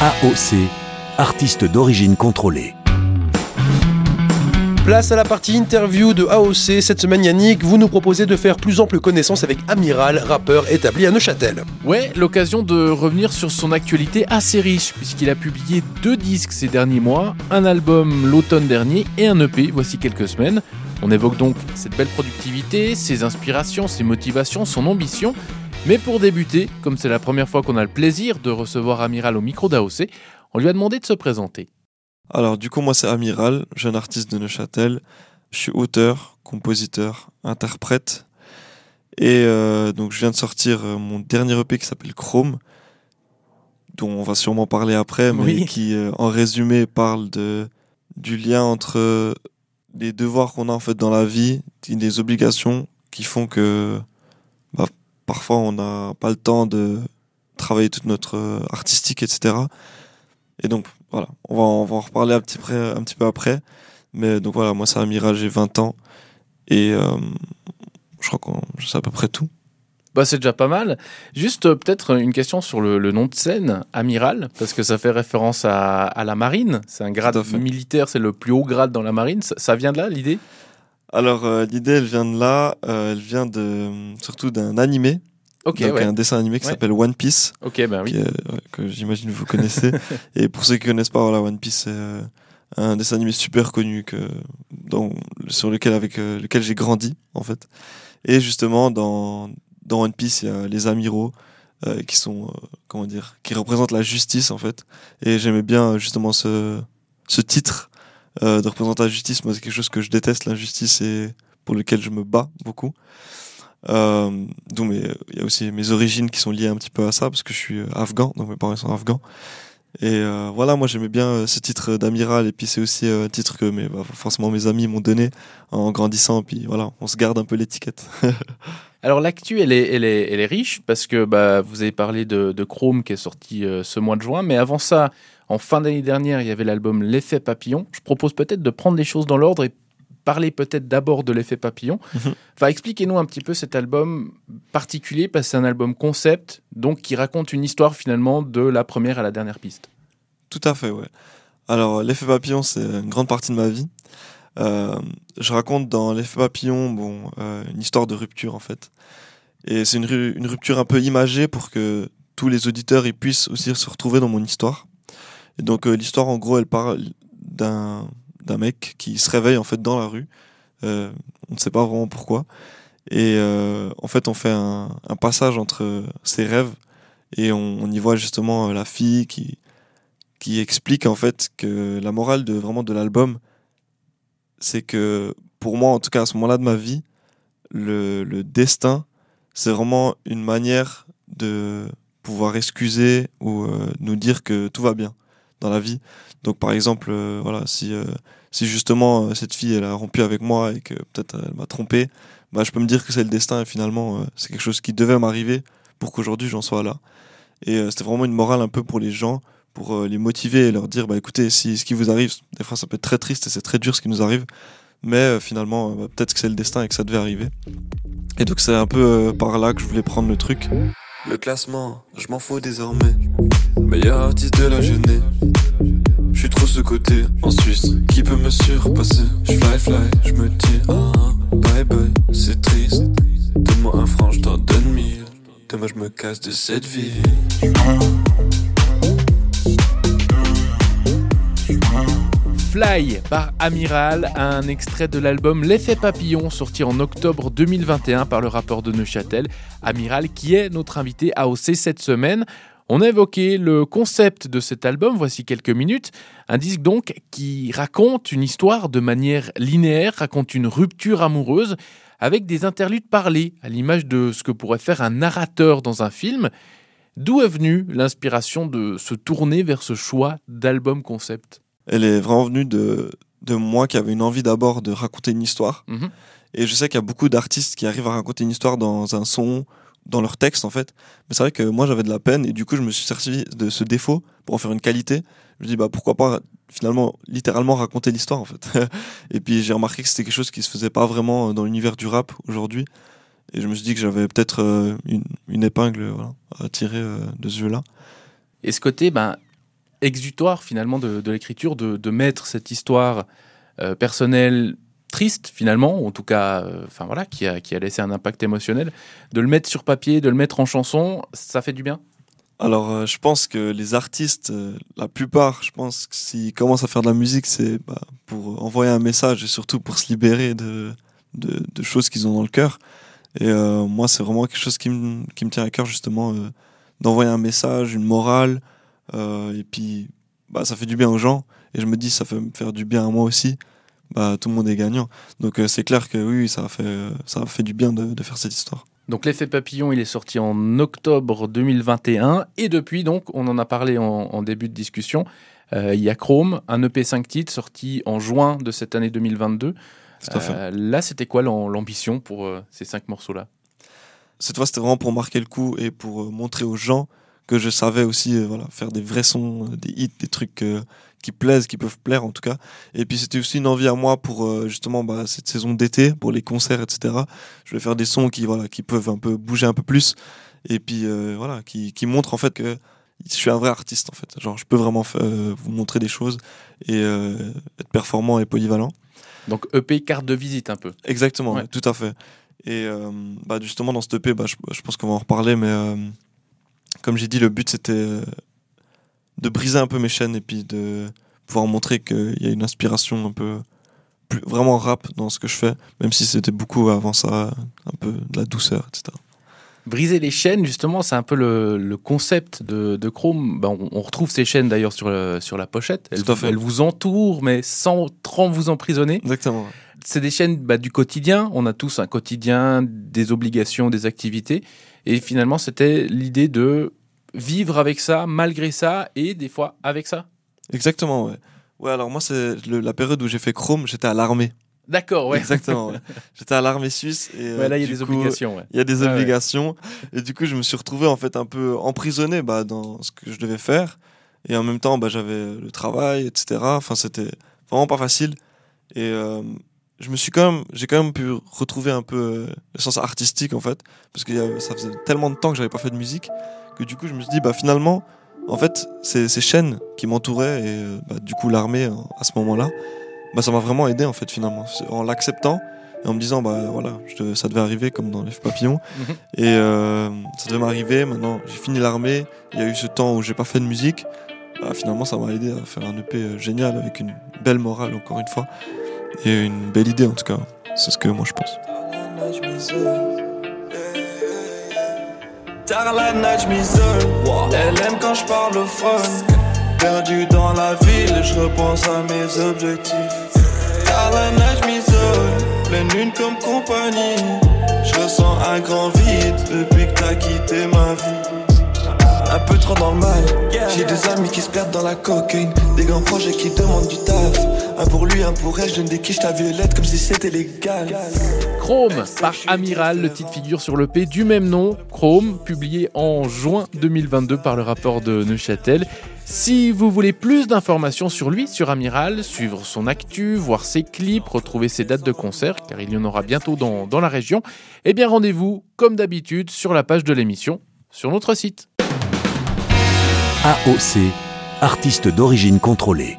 AOC, artiste d'origine contrôlée. Place à la partie interview de AOC. Cette semaine, Yannick, vous nous proposez de faire plus ample connaissance avec Amiral, rappeur établi à Neuchâtel. Ouais, l'occasion de revenir sur son actualité assez riche, puisqu'il a publié 2 disques ces derniers mois, un album l'automne dernier et un EP voici quelques semaines. On évoque donc cette belle productivité, ses inspirations, ses motivations, son ambition. Mais pour débuter, comme c'est la première fois qu'on a le plaisir de recevoir Amiral au micro d'AOC, on lui a demandé de se présenter. Alors du coup moi c'est Amiral, jeune artiste de Neuchâtel. Je suis auteur, compositeur, interprète. Et donc je viens de sortir mon dernier EP qui s'appelle Chrome, dont on va sûrement parler après, mais qui en résumé parle du lien entre les devoirs qu'on a en fait dans la vie, des obligations qui font que parfois on n'a pas le temps de travailler toute notre artistique, etc. Et donc voilà, on va en reparler un petit peu après. Mais donc voilà, moi c'est Amiral, j'ai 20 ans et je crois que c'est à peu près tout. C'est déjà pas mal. Juste peut-être une question sur le nom de scène, Amiral, parce que ça fait référence à la marine. C'est un grade militaire, c'est le plus haut grade dans la marine. Ça vient de là, l'idée ? Alors l'idée, elle vient de là. Elle vient surtout d'un animé. Un dessin animé qui s'appelle One Piece. Que j'imagine vous connaissez. Et pour ceux qui connaissent pas, voilà, One Piece, c'est un dessin animé super connu sur lequel j'ai grandi en fait. Et justement dans One Piece, il y a les amiraux qui sont qui représentent la justice en fait. Et j'aimais bien justement ce titre de représenter la justice. Moi, c'est quelque chose que je déteste, l'injustice, et pour lequel je me bats beaucoup. Donc il y a aussi mes origines qui sont liées un petit peu à ça parce que je suis afghan, donc mes parents sont afghans. Et voilà, moi j'aimais bien ce titre d'Amiral, et puis c'est aussi un titre que forcément mes amis m'ont donné en grandissant, et puis voilà, on se garde un peu l'étiquette. Alors l'actu elle est riche parce que vous avez parlé de Chrome qui est sorti ce mois de juin, mais avant ça, en fin d'année dernière, il y avait l'album L'Effet Papillon. Je propose peut-être de prendre les choses dans l'ordre et parler peut-être d'abord de L'Effet Papillon. Enfin, expliquez-nous un petit peu cet album particulier, parce que c'est un album concept, donc qui raconte une histoire finalement de la première à la dernière piste. Tout à fait, ouais. Alors, L'Effet Papillon, c'est une grande partie de ma vie. Je raconte dans L'Effet Papillon une histoire de rupture, en fait. Et c'est une rupture un peu imagée pour que tous les auditeurs ils puissent aussi se retrouver dans mon histoire. Et donc, l'histoire, en gros, elle parle d'un mec qui se réveille en fait dans la rue. On ne sait pas vraiment pourquoi. Et en fait, on fait un passage entre ses rêves et on y voit justement la fille qui explique en fait que la morale de l'album, c'est que pour moi, en tout cas à ce moment-là de ma vie, le destin, c'est vraiment une manière de pouvoir excuser ou nous dire que tout va bien dans la vie. Donc par exemple, si justement cette fille elle a rompu avec moi et que peut-être elle m'a trompé, je peux me dire que c'est le destin, et finalement c'est quelque chose qui devait m'arriver pour qu'aujourd'hui j'en sois là. Et c'était vraiment une morale un peu pour les gens, pour les motiver et leur dire écoutez, si ce qui vous arrive, des fois ça peut être très triste et c'est très dur ce qui nous arrive, mais finalement peut-être que c'est le destin et que ça devait arriver. Et donc c'est un peu par là que je voulais prendre le truc. Le classement, je m'en fous désormais. Meilleur artiste de la jeunesse. Je suis trop ce côté en Suisse. Qui peut me surpasser? Je fly, je me dis bye bye, c'est triste. Donne-moi un franc, je t'en donne 1000. Demain je me casse de cette vie. Fly par Amiral, un extrait de l'album L'Effet Papillon, sorti en octobre 2021 par le rappeur de Neuchâtel, Amiral, qui est notre invité AOC cette semaine. On a évoqué le concept de cet album, voici quelques minutes. Un disque donc qui raconte une histoire de manière linéaire, raconte une rupture amoureuse avec des interludes parlés, à l'image de ce que pourrait faire un narrateur dans un film. D'où est venue l'inspiration de se tourner vers ce choix d'album concept ? Elle est vraiment venue de moi qui avait une envie d'abord de raconter une histoire. Et je sais qu'il y a beaucoup d'artistes qui arrivent à raconter une histoire dans un son, dans leur texte en fait. Mais c'est vrai que moi j'avais de la peine, et du coup je me suis servi de ce défaut pour en faire une qualité. Je me dis pourquoi pas finalement littéralement raconter l'histoire en fait. Et puis j'ai remarqué que c'était quelque chose qui se faisait pas vraiment dans l'univers du rap aujourd'hui. Et je me suis dit que j'avais peut-être une épingle à tirer de ce jeu-là. Et ce côté, exutoire finalement de l'écriture, de mettre cette histoire personnelle triste finalement, ou en tout cas qui a laissé un impact émotionnel, de le mettre sur papier, de le mettre en chanson, ça fait du bien? Alors, je pense que les artistes, la plupart, je pense que s'ils commencent à faire de la musique, c'est pour envoyer un message et surtout pour se libérer de choses qu'ils ont dans le cœur. Et moi, c'est vraiment quelque chose qui me tient à cœur, justement, d'envoyer un message, une morale, et puis ça fait du bien aux gens. Et je me dis, ça fait me faire du bien à moi aussi. Tout le monde est gagnant. Donc c'est clair que oui, ça a fait du bien de faire cette histoire. Donc l'effet papillon, il est sorti en octobre 2021 et depuis, donc, on en a parlé en début de discussion, il y a Chrome, un EP 5 titres sorti en juin de cette année 2022. Tout à fait. Là, c'était quoi l'ambition pour ces 5 morceaux-là? Cette fois, c'était vraiment pour marquer le coup et pour montrer aux gens que je savais aussi faire des vrais sons, des hits, des trucs qui plaisent, qui peuvent plaire en tout cas. Et puis c'était aussi une envie à moi pour justement cette saison d'été, pour les concerts, etc. Je voulais faire des sons qui peuvent un peu bouger un peu plus et puis qui montrent en fait que je suis un vrai artiste en fait. Genre je peux vraiment vous montrer des choses et être performant et polyvalent. Donc EP carte de visite un peu. Exactement, ouais. Tout à fait. Et justement dans cet EP, je pense qu'on va en reparler, mais comme j'ai dit, le but c'était de briser un peu mes chaînes et puis de pouvoir montrer qu'il y a une inspiration un peu plus vraiment rap dans ce que je fais, même si c'était beaucoup avant ça, un peu de la douceur, etc. Briser les chaînes, justement, c'est un peu le concept de Chrome. On retrouve ces chaînes d'ailleurs sur la pochette. Elles vous entourent, mais sans trop vous emprisonner. Exactement. C'est des chaînes du quotidien. On a tous un quotidien, des obligations, des activités. Et finalement, c'était l'idée de vivre avec ça, malgré ça, et des fois avec ça. Exactement, ouais. Ouais, alors moi, c'est la période où j'ai fait Chrome, j'étais à l'armée. D'accord, ouais. Exactement, ouais. J'étais à l'armée suisse. Et, là, il y a des obligations. Ouais. Il y a des obligations. Ouais. Et du coup, je me suis retrouvé en fait un peu emprisonné dans ce que je devais faire. Et en même temps, j'avais le travail, etc. Enfin, c'était vraiment pas facile. Et j'ai quand même pu retrouver un peu le sens artistique en fait. Parce que ça faisait tellement de temps que j'avais pas fait de musique que du coup, je me suis dit, finalement, en fait, ces chaînes qui m'entouraient et du coup, l'armée à ce moment-là, ça m'a vraiment aidé en fait finalement, en l'acceptant et en me disant ça devait arriver comme dans l'effet papillon et ça devait m'arriver. Maintenant j'ai fini l'armée, il y a eu ce temps où j'ai pas fait de musique, finalement ça m'a aidé à faire un EP génial avec une belle morale encore une fois et une belle idée en tout cas, c'est ce que moi je pense. Tard la night, je m'isole. Elle aime quand je parle au phone. Perdu dans la ville, je repense à mes objectifs. Tard la night, je m'isole. Pleine lune comme compagnie. Je ressens un grand vide depuis que t'as quitté ma vie. Un peu trop dans le mal. J'ai des amis qui se perdent dans la cocaine. Des grands projets qui demandent du taf. Un pour lui, un pour elle, je donne des quiches à violette comme si c'était légal. Chrome par Amiral, le titre figure sur l'EP du même nom, Chrome, publié en juin 2022 par le rappeur de Neuchâtel. Si vous voulez plus d'informations sur lui, sur Amiral, suivre son actu, voir ses clips, retrouver ses dates de concert, car il y en aura bientôt dans la région, rendez-vous, comme d'habitude, sur la page de l'émission, sur notre site. AOC, artiste d'origine contrôlée.